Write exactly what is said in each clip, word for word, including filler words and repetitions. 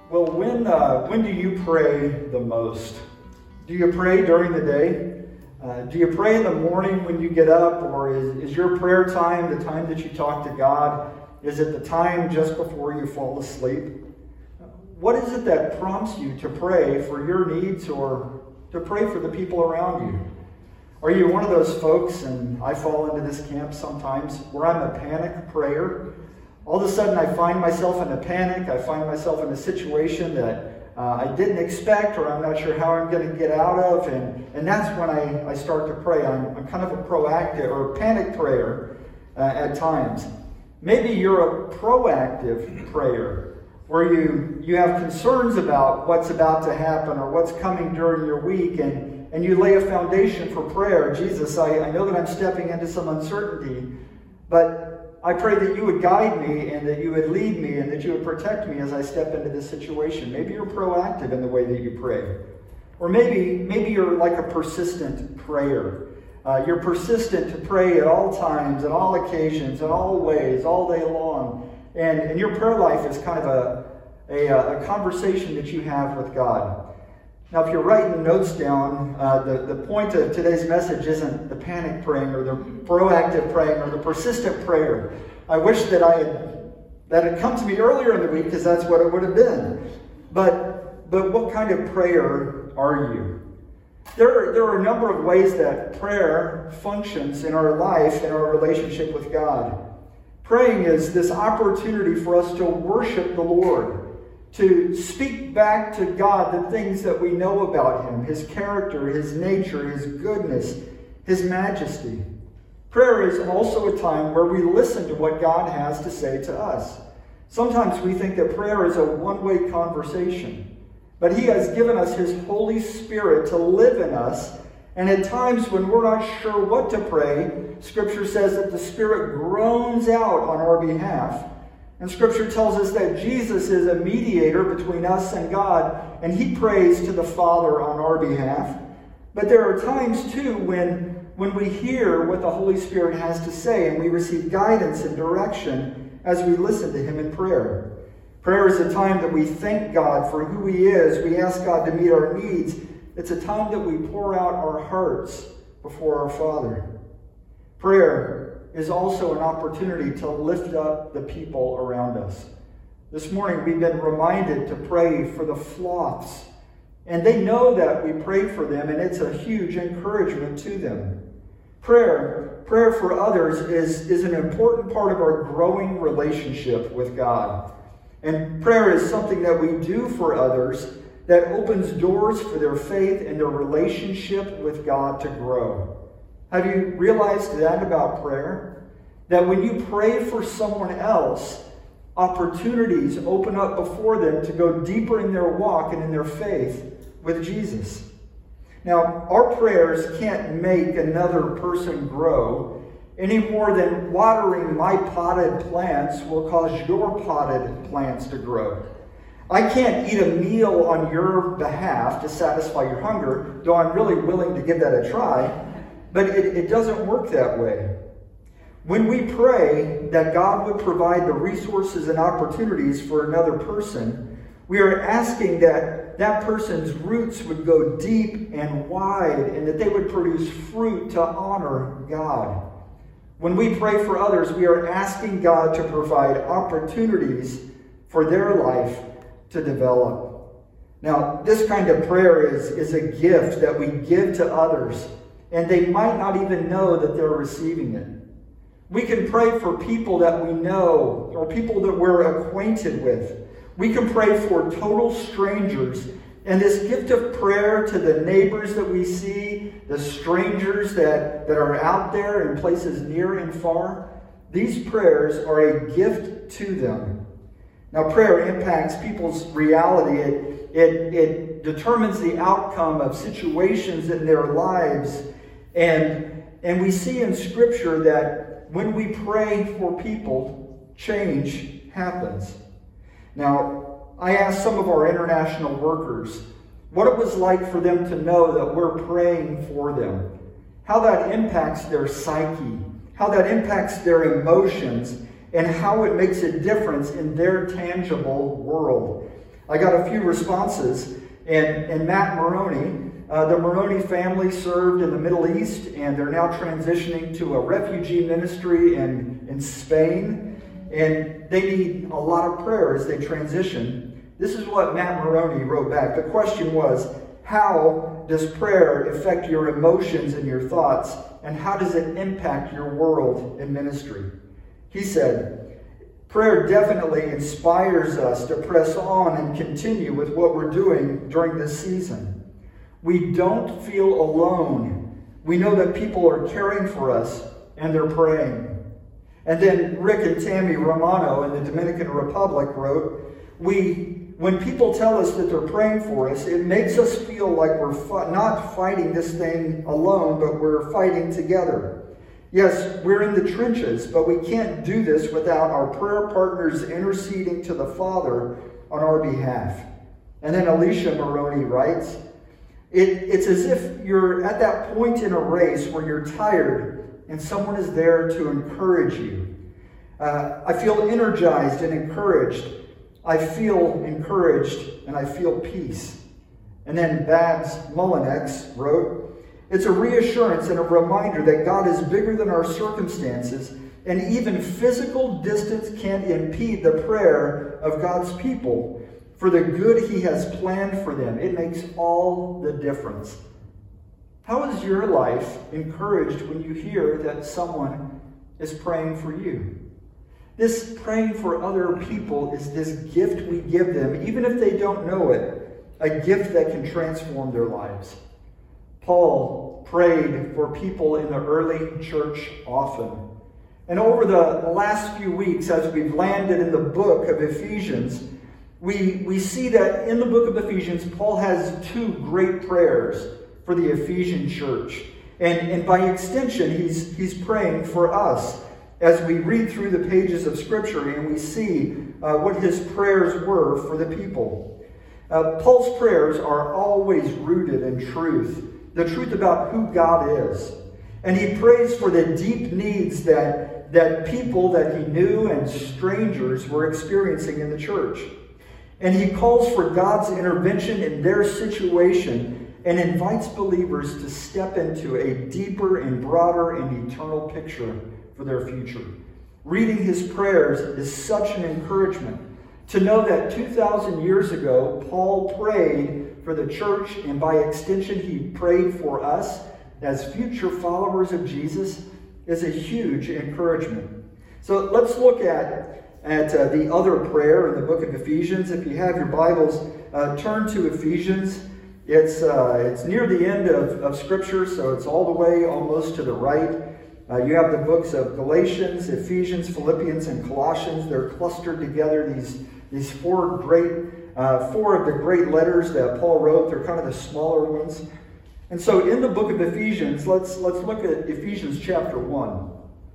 Well, when uh, when do you pray the most? Do you pray during the day? Uh, do you pray in the morning when you get up, or is, is your prayer time the time that you talk to God? Is it the time just before you fall asleep? What is it that prompts you to pray for your needs or to pray for the people around you? Are you one of those folks, and I fall into this camp sometimes, where I'm a panic prayer? All of a sudden I find myself in a panic, I find myself in a situation that uh, I didn't expect, or I'm not sure how I'm going to get out of, and, and that's when I, I start to pray. I'm, I'm kind of a proactive or panic prayer uh, at times. Maybe you're a proactive prayer, where you, you have concerns about what's about to happen or what's coming during your week, and, and you lay a foundation for prayer. Jesus, I, I know that I'm stepping into some uncertainty, but I pray that you would guide me and that you would lead me and that you would protect me as I step into this situation. Maybe you're proactive in the way that you pray. Or maybe, maybe you're like a persistent prayer. Uh, you're persistent to pray at all times, at all occasions, in all ways, all day long. And, and your prayer life is kind of a, a, a conversation that you have with God. Now, if you're writing notes down, uh, the, the point of today's message isn't the panic praying or the proactive praying or the persistent prayer. I wish that I had, that had come to me earlier in the week, because that's what it would have been. But, but what kind of prayer are you? There, there are a number of ways that prayer functions in our life and our relationship with God. Praying is this opportunity for us to worship the Lord, to speak back to God the things that we know about Him, His character, His nature, His goodness, His majesty. Prayer is also a time where we listen to what God has to say to us. Sometimes we think that prayer is a one-way conversation, but He has given us His Holy Spirit to live in us, and at times when we're not sure what to pray, Scripture says that the Spirit groans out on our behalf. And Scripture tells us that Jesus is a mediator between us and God, and He prays to the Father on our behalf. But there are times, too, when, when we hear what the Holy Spirit has to say, and we receive guidance and direction as we listen to Him in prayer. Prayer is a time that we thank God for who He is. We ask God to meet our needs. It's a time that we pour out our hearts before our Father. Prayer is also an opportunity to lift up the people around us. This morning we've been reminded to pray for the flocks, and they know that we pray for them, and it's a huge encouragement to them. Prayer, prayer for others is, is an important part of our growing relationship with God. And prayer is something that we do for others that opens doors for their faith and their relationship with God to grow. Have you realized that about prayer? That when you pray for someone else, opportunities open up before them to go deeper in their walk and in their faith with Jesus. Now, our prayers can't make another person grow any more than watering my potted plants will cause your potted plants to grow. I can't eat a meal on your behalf to satisfy your hunger, though I'm really willing to give that a try. But it, it doesn't work that way. When we pray that God would provide the resources and opportunities for another person, we are asking that that person's roots would go deep and wide, and that they would produce fruit to honor God. When we pray for others, we are asking God to provide opportunities for their life to develop. Now, this kind of prayer is, is a gift that we give to others, and they might not even know that they're receiving it. We can pray for people that we know or people that we're acquainted with. We can pray for total strangers. And this gift of prayer to the neighbors that we see, the strangers that, that are out there in places near and far, these prayers are a gift to them. Now, prayer impacts people's reality. It, it, it determines the outcome of situations in their lives. And, and we see in Scripture that when we pray for people, change happens. Now, I asked some of our international workers what it was like for them to know that we're praying for them, how that impacts their psyche, how that impacts their emotions, and how it makes a difference in their tangible world. I got a few responses, and, and Matt Maroney, uh, the Maroney family served in the Middle East, and they're now transitioning to a refugee ministry in, in Spain, and they need a lot of prayer as they transition. This is what Matt Maroney wrote back. The question was, how does prayer affect your emotions and your thoughts, and how does it impact your world and ministry? He said, prayer definitely inspires us to press on and continue with what we're doing during this season. We don't feel alone. We know that people are caring for us and they're praying. And then Rick and Tammy Romano in the Dominican Republic wrote, we, when people tell us that they're praying for us, it makes us feel like we're fi- not fighting this thing alone, but we're fighting together. Yes, we're in the trenches, but we can't do this without our prayer partners interceding to the Father on our behalf. And then Alicia Maroney writes, it, it's as if you're at that point in a race where you're tired and someone is there to encourage you. Uh, I feel energized and encouraged. I feel encouraged and I feel peace. And then Babs Mullinex wrote, it's a reassurance and a reminder that God is bigger than our circumstances, and even physical distance can't impede the prayer of God's people for the good he has planned for them. It makes all the difference. How is your life encouraged when you hear that someone is praying for you? This praying for other people is this gift we give them, even if they don't know it, a gift that can transform their lives. Paul prayed for people in the early church often. And over the last few weeks, as we've landed in the book of Ephesians, we, we see that in the book of Ephesians, Paul has two great prayers for the Ephesian church. And, and by extension, he's, he's praying for us as we read through the pages of Scripture and we see uh, what his prayers were for the people. Uh, Paul's prayers are always rooted in truth. The truth about who God is. And he prays for the deep needs that, that people that he knew and strangers were experiencing in the church. And he calls for God's intervention in their situation and invites believers to step into a deeper and broader and eternal picture for their future. Reading his prayers is such an encouragement to know that two thousand years ago, Paul prayed for the church, and by extension, he prayed for us as future followers of Jesus, is a huge encouragement. So let's look at, at uh, the other prayer in the book of Ephesians. If you have your Bibles, uh, turn to Ephesians. It's, uh, it's near the end of, of Scripture, so it's all the way almost to the right. Uh, you have the books of Galatians, Ephesians, Philippians, and Colossians. They're clustered together, these, these four great Uh, four of the great letters that Paul wrote. They're kind of the smaller ones. And so in the book of Ephesians, let's let's look at Ephesians chapter one.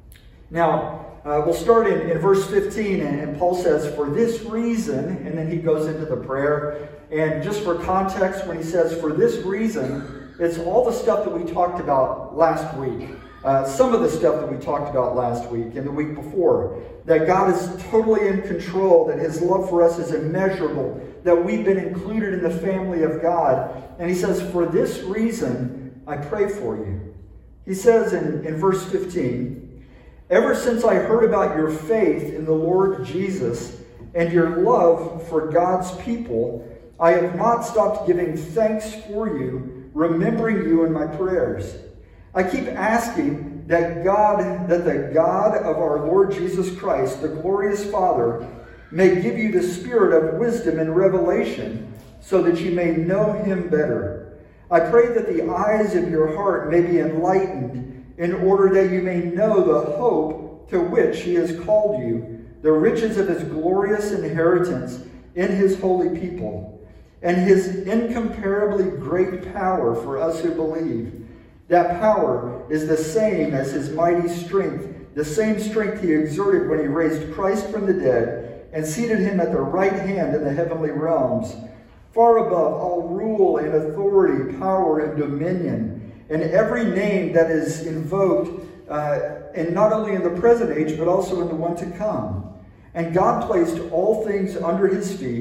Now, uh, we'll start in, in verse fifteen, and, and Paul says, for this reason, and then he goes into the prayer. And just for context, when he says, for this reason, it's all the stuff that we talked about last week. Uh, some of the stuff that we talked about last week and the week before. That God is totally in control, that his love for us is immeasurable, that we've been included in the family of God. And he says, for this reason, I pray for you. He says in, in verse fifteen, ever since I heard about your faith in the Lord Jesus and your love for God's people, I have not stopped giving thanks for you, remembering you in my prayers. I keep asking that God, that the God of our Lord Jesus Christ, the glorious Father, may give you the spirit of wisdom and revelation so that you may know him better. I pray that the eyes of your heart may be enlightened in order that you may know the hope to which he has called you, the riches of his glorious inheritance in his holy people, and his incomparably great power for us who believe. That power is the same as his mighty strength, the same strength he exerted when he raised Christ from the dead and seated him at the right hand in the heavenly realms, far above all rule and authority, power and dominion, and every name that is invoked, uh, and not only in the present age, but also in the one to come. And God placed all things under his feet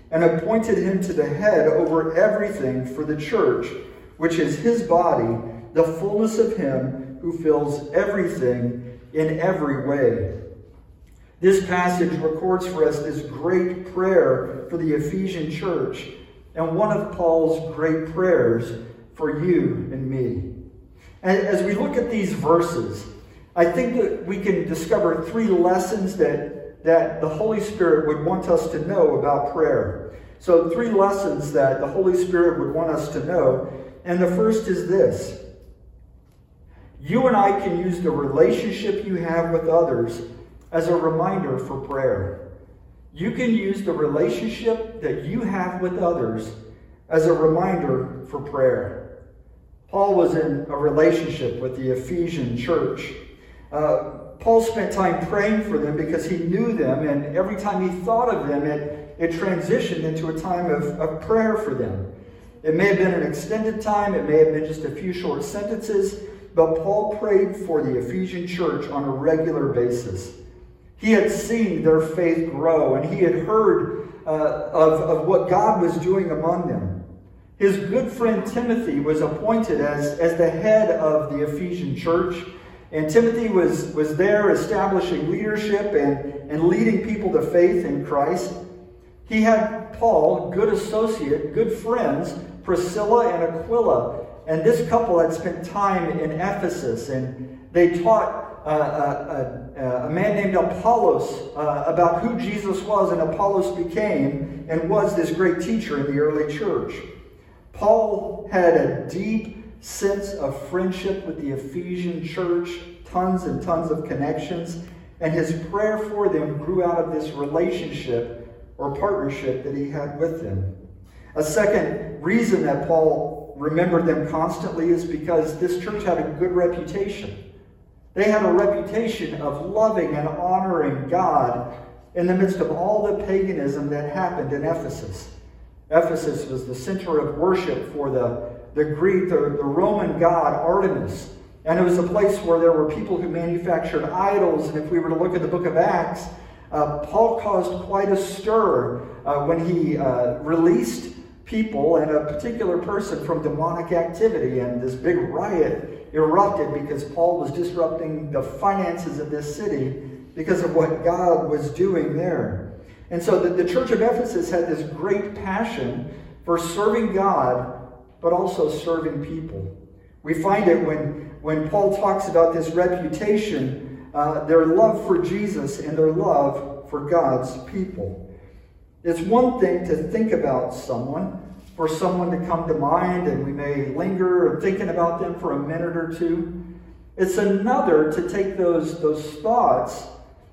and appointed him to the head over everything for the church, which is his body, the fullness of him who fills everything in every way. This passage records for us this great prayer for the Ephesian church, and one of Paul's great prayers for you and me. And as we look at these verses, I think that we can discover three lessons that, that the Holy Spirit would want us to know about prayer. So three lessons that the Holy Spirit would want us to know. And the first is this. You and I can use the relationship you have with others as a reminder for prayer. You can use the relationship that you have with others as a reminder for prayer. Paul was in a relationship with the Ephesian church. Uh, Paul spent time praying for them because he knew them, and every time he thought of them, it, it transitioned into a time of, of prayer for them. It may have been an extended time, it may have been just a few short sentences, but Paul prayed for the Ephesian church on a regular basis. He had seen their faith grow, and he had heard uh, of, of what God was doing among them. His good friend Timothy was appointed as, as the head of the Ephesian church, and Timothy was, was there establishing leadership and, and leading people to faith in Christ. He had Paul, good associate, good friends, Priscilla and Aquila, and this couple had spent time in Ephesus, and they taught uh, a, a, a man named Apollos uh, about who Jesus was, and Apollos became and was this great teacher in the early church. Paul had a deep sense of friendship with the Ephesian church, tons and tons of connections, and his prayer for them grew out of this relationship or partnership that he had with them. A second reason that Paul remembered them constantly is because this church had a good reputation. They had a reputation of loving and honoring God in the midst of all the paganism that happened in Ephesus. Ephesus was the center of worship for the, the Greek, the, the Roman god Artemis. And it was a place where there were people who manufactured idols. And if we were to look at the book of Acts, uh, Paul caused quite a stir uh, when he uh, released people and a particular person from demonic activity. And this big riot erupted because Paul was disrupting the finances of this city because of what God was doing there. And so the, the church of Ephesus had this great passion for serving God, but also serving people. We find it when, when Paul talks about this reputation, uh, their love for Jesus and their love for God's people. It's one thing to think about someone, for someone to come to mind, and we may linger thinking about them for a minute or two. It's another to take those, those thoughts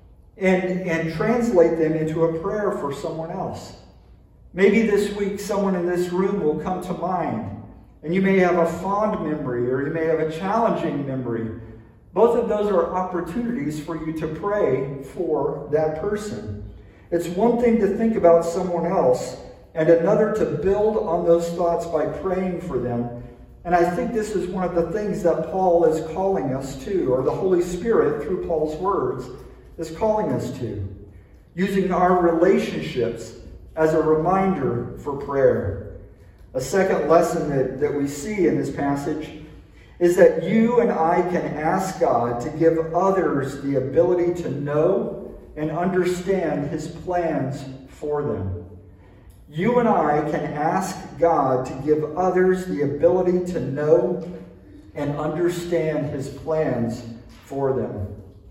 and, and translate them into a prayer for someone else. Maybe this week someone in this room will come to mind, and you may have a fond memory or you may have a challenging memory. Both of those are opportunities for you to pray for that person. It's one thing to think about someone else, and another to build on those thoughts by praying for them. And I think this is one of the things that Paul is calling us to, or the Holy Spirit, through Paul's words, is calling us to. Using our relationships as a reminder for prayer. A second lesson that, that we see in this passage is that you and I can ask God to give others the ability to know and understand his plans for them. You and I can ask God to give others the ability to know and understand his plans for them.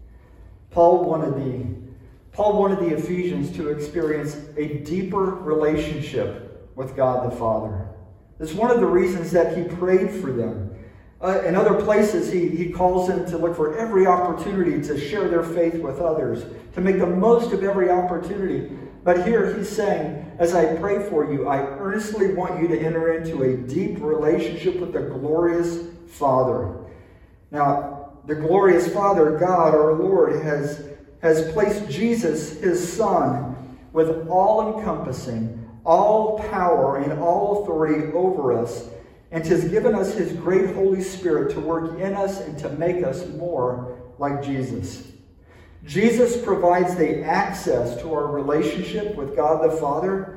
Paul wanted the, Paul wanted the Ephesians to experience a deeper relationship with God the Father. It's one of the reasons that he prayed for them. Uh, in other places, he, he calls them to look for every opportunity to share their faith with others, to make the most of every opportunity. But here he's saying, as I pray for you, I earnestly want you to enter into a deep relationship with the glorious Father. Now, the glorious Father, God, our Lord, has, has placed Jesus, his Son, with all-encompassing, all power and all authority over us, and has given us his great Holy Spirit to work in us and to make us more like Jesus. Jesus provides the access to our relationship with God the Father,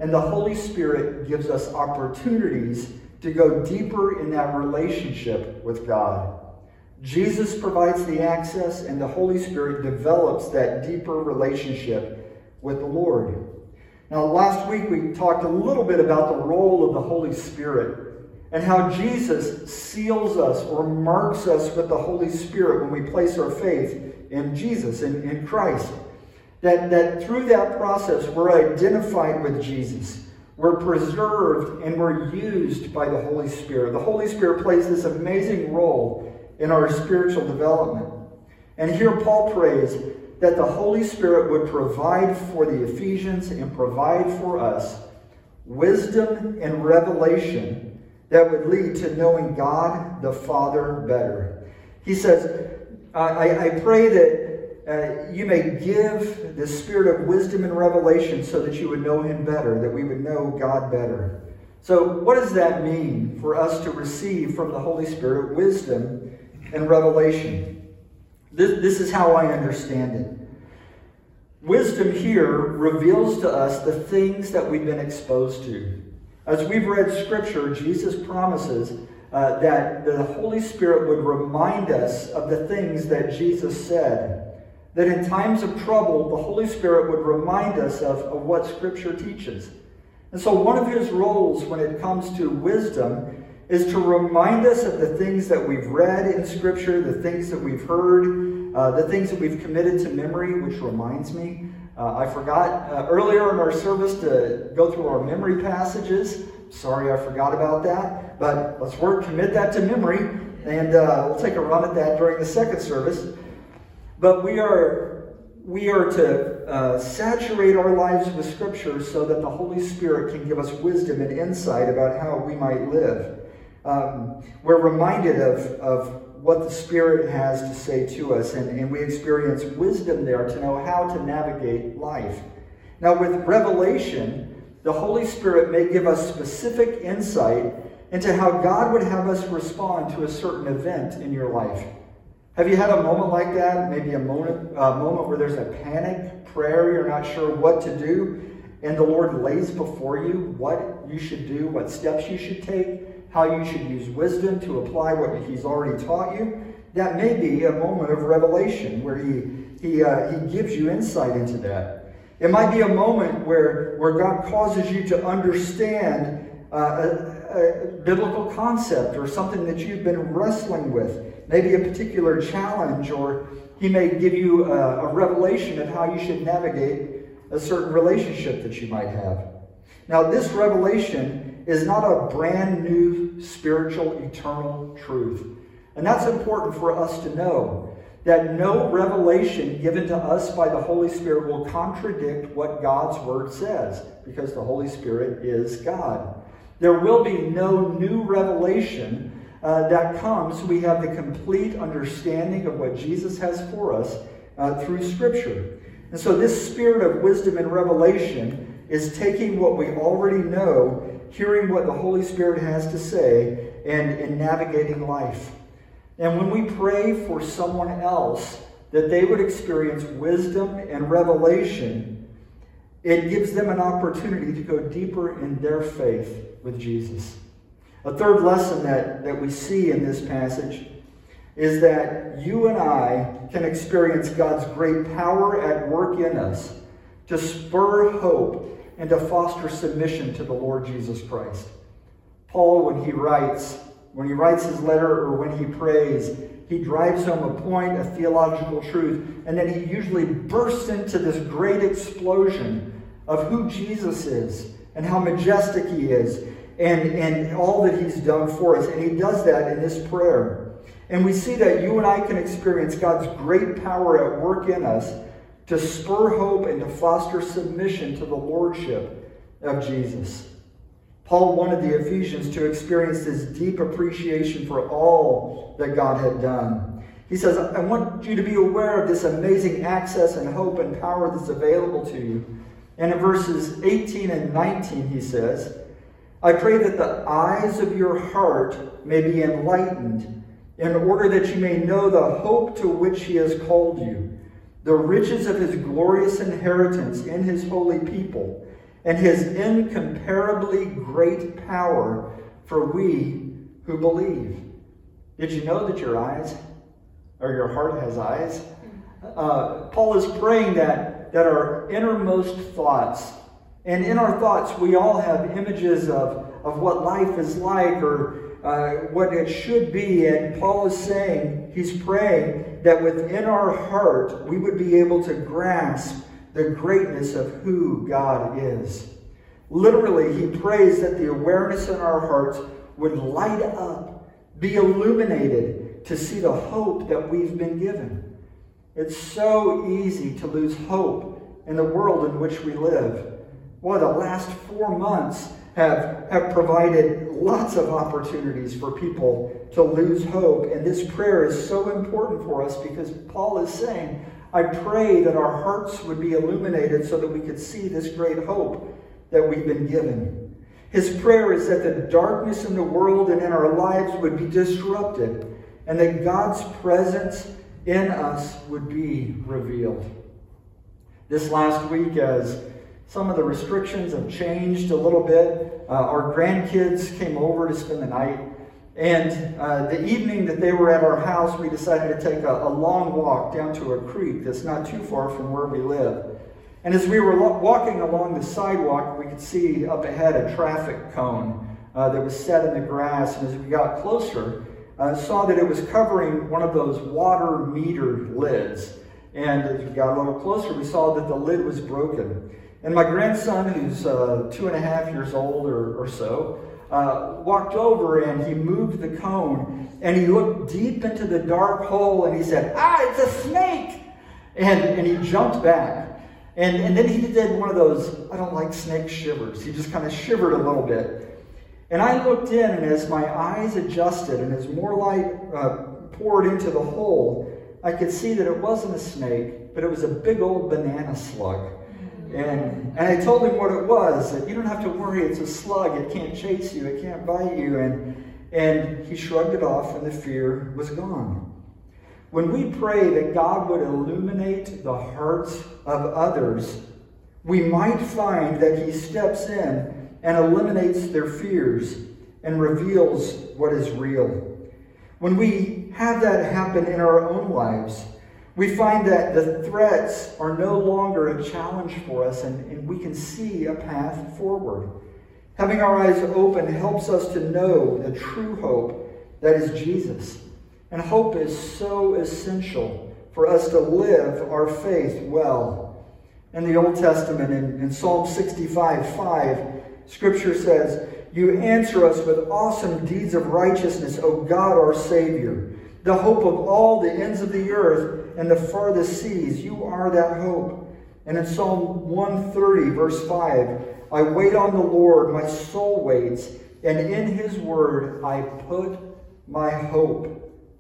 And the Holy Spirit gives us opportunities to go deeper in that relationship with God. Jesus provides the access, and the Holy Spirit develops that deeper relationship with the Lord. Now, last week we talked a little bit about the role of the Holy Spirit and how Jesus seals us or marks us with the Holy Spirit when we place our faith in Jesus, in, in Christ. That, that through that process, we're identified with Jesus. We're preserved and we're used by the Holy Spirit. The Holy Spirit plays this amazing role in our spiritual development. And here Paul prays that the Holy Spirit would provide for the Ephesians and provide for us wisdom and revelation that would lead to knowing God the Father better. He says, I, I pray that Uh, you may give the spirit of wisdom and revelation so that you would know him better, that we would know God better. So what does that mean for us to receive from the Holy Spirit wisdom and revelation? This, this is how I understand it. Wisdom here reveals to us the things that we've been exposed to. As we've read Scripture, Jesus promises uh, that the Holy Spirit would remind us of the things that Jesus said. That in times of trouble, the Holy Spirit would remind us of, of what Scripture teaches. And so one of his roles when it comes to wisdom is to remind us of the things that we've read in Scripture, the things that we've heard, uh, the things that we've committed to memory, which reminds me. Uh, I forgot uh, earlier in our service to go through our memory passages. Sorry I forgot about that. But let's work, commit that to memory. And uh, we'll take a run at that during the second service. But we are, we are to uh, saturate our lives with Scripture so that the Holy Spirit can give us wisdom and insight about how we might live. Um, we're reminded of, of what the Spirit has to say to us, and, and we experience wisdom there to know how to navigate life. Now, with revelation, the Holy Spirit may give us specific insight into how God would have us respond to a certain event in your life. Have you had a moment like that? Maybe a moment, a moment where there's a panic prayer, you're not sure what to do, and the Lord lays before you what you should do, what steps you should take, how you should use wisdom to apply what He's already taught you? That may be a moment of revelation where He He uh, He gives you insight into that. It might be a moment where, where God causes you to understand uh, a, a biblical concept or something that you've been wrestling with. Maybe a particular challenge, or He may give you a, a revelation of how you should navigate a certain relationship that you might have. Now, this revelation is not a brand new spiritual eternal truth. And that's important for us to know, that no revelation given to us by the Holy Spirit will contradict what God's Word says, because the Holy Spirit is God. There will be no new revelation Uh, that comes. We have the complete understanding of what Jesus has for us uh, through Scripture. And so this spirit of wisdom and revelation is taking what we already know, hearing what the Holy Spirit has to say, and, and navigating life. And when we pray for someone else that they would experience wisdom and revelation, it gives them an opportunity to go deeper in their faith with Jesus. A third lesson that, that we see in this passage is that you and I can experience God's great power at work in us to spur hope and to foster submission to the Lord Jesus Christ. Paul, when he writes, when he writes his letter or when he prays, he drives home a point, a theological truth, and then he usually bursts into this great explosion of who Jesus is and how majestic He is, And, and all that He's done for us. And he does that in this prayer. And we see that you and I can experience God's great power at work in us to spur hope and to foster submission to the lordship of Jesus. Paul wanted the Ephesians to experience this deep appreciation for all that God had done. He says, I want you to be aware of this amazing access and hope and power that's available to you. And in verses eighteen and nineteen, he says, I pray that the eyes of your heart may be enlightened, in order that you may know the hope to which He has called you, the riches of His glorious inheritance in His holy people, and his incomparably great power for we who believe. Did you know that your eyes, or your heart has eyes? Uh, Paul is praying that, that our innermost thoughts, and in our thoughts we all have images of, of what life is like or uh, what it should be. And Paul is saying, he's praying that within our heart we would be able to grasp the greatness of who God is. Literally, he prays that the awareness in our hearts would light up, be illuminated to see the hope that we've been given. It's so easy to lose hope in the world in which we live. Boy, the last four months have, have provided lots of opportunities for people to lose hope. And this prayer is so important for us because Paul is saying, I pray that our hearts would be illuminated so that we could see this great hope that we've been given. His prayer is that the darkness in the world and in our lives would be disrupted and that God's presence in us would be revealed. This last week, as some of the restrictions have changed a little bit, uh, our grandkids came over to spend the night. And uh, the evening that they were at our house, we decided to take a, a long walk down to a creek that's not too far from where we live. And as we were lo- walking along the sidewalk, we could see up ahead a traffic cone uh, that was set in the grass. And as we got closer, uh, saw that it was covering one of those water meter lids. And as we got a little closer, we saw that the lid was broken. And my grandson, who's uh, two and a half years old or, or so, uh, walked over and he moved the cone and he looked deep into the dark hole and he said, ah, it's a snake! And, and he jumped back. And, and then he did one of those, I don't like snake shivers. He just kind of shivered a little bit. And I looked in, and as my eyes adjusted and as more light uh, poured into the hole, I could see that it wasn't a snake, but it was a big old banana slug. And, and I told him what it was, that you don't have to worry, it's a slug, it can't chase you, it can't bite you. And, and he shrugged it off and the fear was gone. When we pray that God would illuminate the hearts of others, we might find that he steps in and eliminates their fears and reveals what is real. When we have that happen in our own lives, we find that the threats are no longer a challenge for us and, and we can see a path forward. Having our eyes open helps us to know the true hope that is Jesus. And hope is so essential for us to live our faith well. In the Old Testament, in, in Psalm sixty-five five, Scripture says, you answer us with awesome deeds of righteousness, O God our Savior, the hope of all the ends of the earth and the farthest seas. You are that hope. And in Psalm one thirty, verse five, I wait on the Lord, my soul waits, and in his word I put my hope.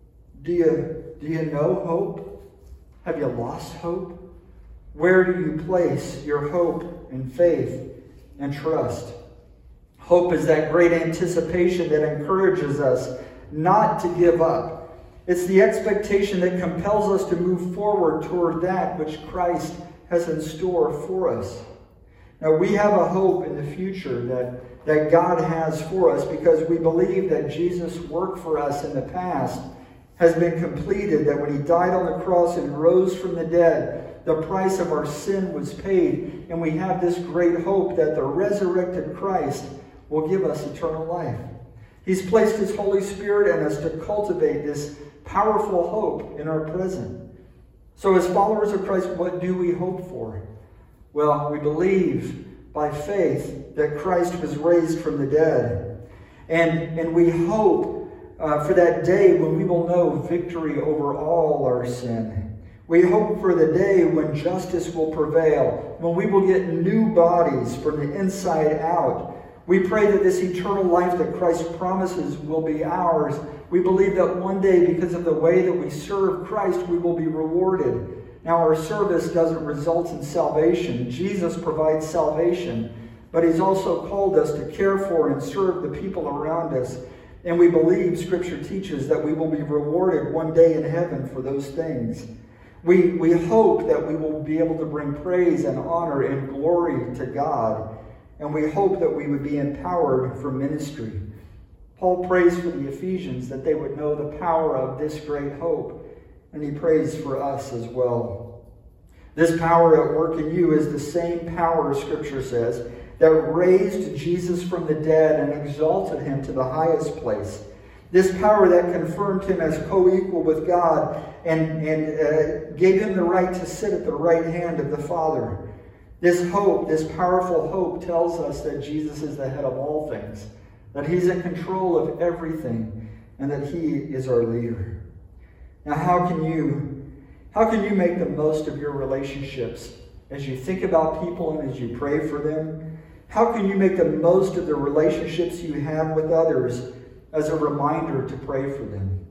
Do you, do you know hope? Have you lost hope? Where do you place your hope and faith and trust? Hope is that great anticipation that encourages us not to give up. It's the expectation that compels us to move forward toward that which Christ has in store for us. Now, we have a hope in the future that, that God has for us because we believe that Jesus' work for us in the past has been completed, that when he died on the cross and rose from the dead, the price of our sin was paid, and we have this great hope that the resurrected Christ will give us eternal life. He's placed his Holy Spirit in us to cultivate this powerful hope in our present. So as followers of Christ, what do we hope for? Well, we believe by faith that Christ was raised from the dead. And, and we hope Uh, for that day when we will know victory over all our sin. We hope for the day when justice will prevail, when we will get new bodies from the inside out. We pray that this eternal life that Christ promises will be ours. We believe that one day, because of the way that we serve Christ, we will be rewarded. Now, our service doesn't result in salvation. Jesus provides salvation, but he's also called us to care for and serve the people around us. And we believe Scripture teaches that we will be rewarded one day in heaven for those things. We, we hope that we will be able to bring praise and honor and glory to God. and we hope that we would be empowered for ministry. Paul prays for the Ephesians that they would know the power of this great hope, and he prays for us as well. This power at work in you is the same power, Scripture says, that raised Jesus from the dead and exalted him to the highest place. This power that confirmed him as co-equal with God and, and uh, gave him the right to sit at the right hand of the Father. This hope, this powerful hope, tells us that Jesus is the head of all things, that he's in control of everything, and that he is our leader. Now, how can you, how can you make the most of your relationships as you think about people and as you pray for them? How can you make the most of the relationships you have with others as a reminder to pray for them?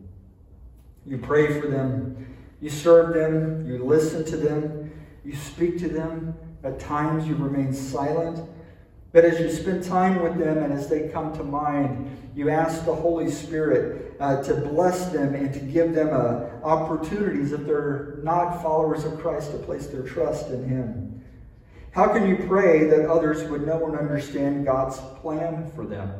You pray for them, you serve them, you listen to them, you speak to them. At times you remain silent. But as you spend time with them and as they come to mind, you ask the Holy Spirit uh, to bless them and to give them uh, opportunities, if they're not followers of Christ, to place their trust in him. How can you pray that others would know and understand God's plan for them?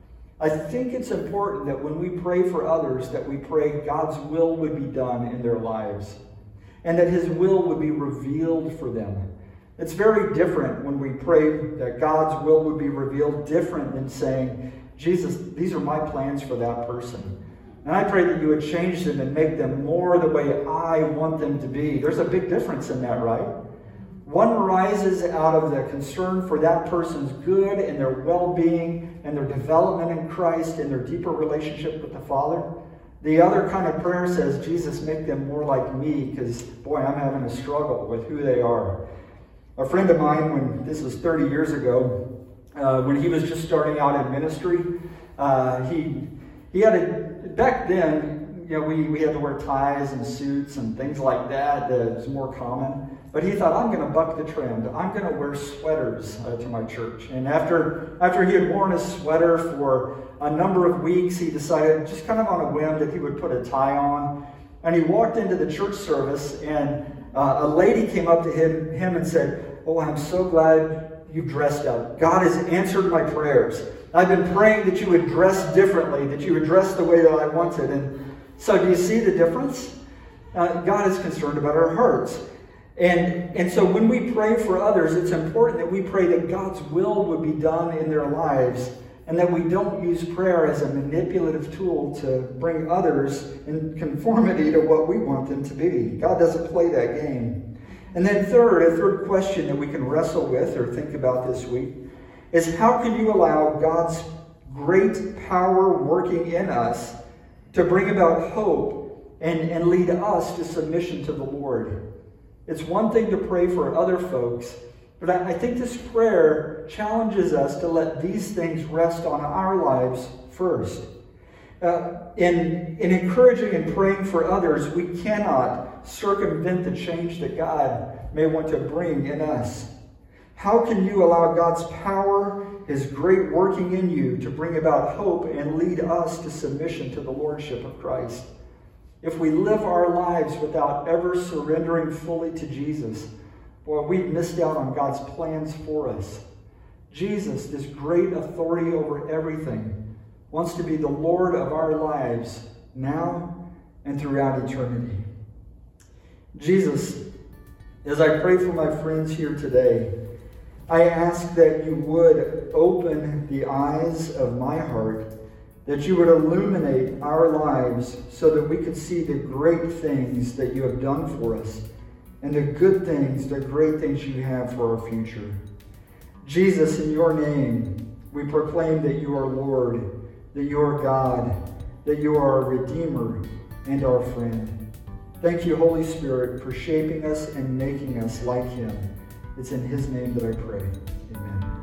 I think it's important that when we pray for others, that we pray God's will would be done in their lives, and that his will would be revealed for them. It's very different when we pray that God's will would be revealed, different than saying, Jesus, these are my plans for that person. And I pray that you would change them and make them more the way I want them to be. There's a big difference in that, right? One arises out of the concern for that person's good and their well-being and their development in Christ and their deeper relationship with the Father. The other kind of prayer says, Jesus, make them more like me, because, boy, I'm having a struggle with who they are. A friend of mine, when this was thirty years ago, uh, when he was just starting out in ministry, uh, he he had a, back then, you know, we, we had to wear ties and suits and things like that. That was more common. But he thought, I'm going to buck the trend. I'm going to wear sweaters uh, to my church. And after after he had worn a sweater for a number of weeks, he decided, just kind of on a whim, that he would put a tie on. And he walked into the church service, and uh, a lady came up to him, him and said, oh, I'm so glad you dressed up. God has answered my prayers. I've been praying that you would dress differently, that you would dress the way that I wanted. And so do you see the difference? Uh, God is concerned about our hearts. And, and so when we pray for others, it's important that we pray that God's will would be done in their lives, and that we don't use prayer as a manipulative tool to bring others in conformity to what we want them to be. God doesn't play that game. And then third, a third question that we can wrestle with or think about this week is, how can you allow God's great power working in us to bring about hope and, and lead us to submission to the Lord? It's one thing to pray for other folks, but I, I think this prayer challenges us to let these things rest on our lives first. Uh, in, in encouraging and praying for others, we cannot circumvent the change that God may want to bring in us. How can you allow God's power, his great working in you, to bring about hope and lead us to submission to the Lordship of Christ? If we live our lives without ever surrendering fully to Jesus, boy, we've missed out on God's plans for us. Jesus, this great authority over everything, wants to be the Lord of our lives now and throughout eternity. Jesus, as I pray for my friends here today, I ask that you would open the eyes of my heart, that you would illuminate our lives so that we could see the great things that you have done for us and the good things, the great things you have for our future. Jesus, in your name, we proclaim that you are Lord, that you are God, that you are our Redeemer and our friend. Thank you, Holy Spirit, for shaping us and making us like him. It's in his name that I pray. Amen.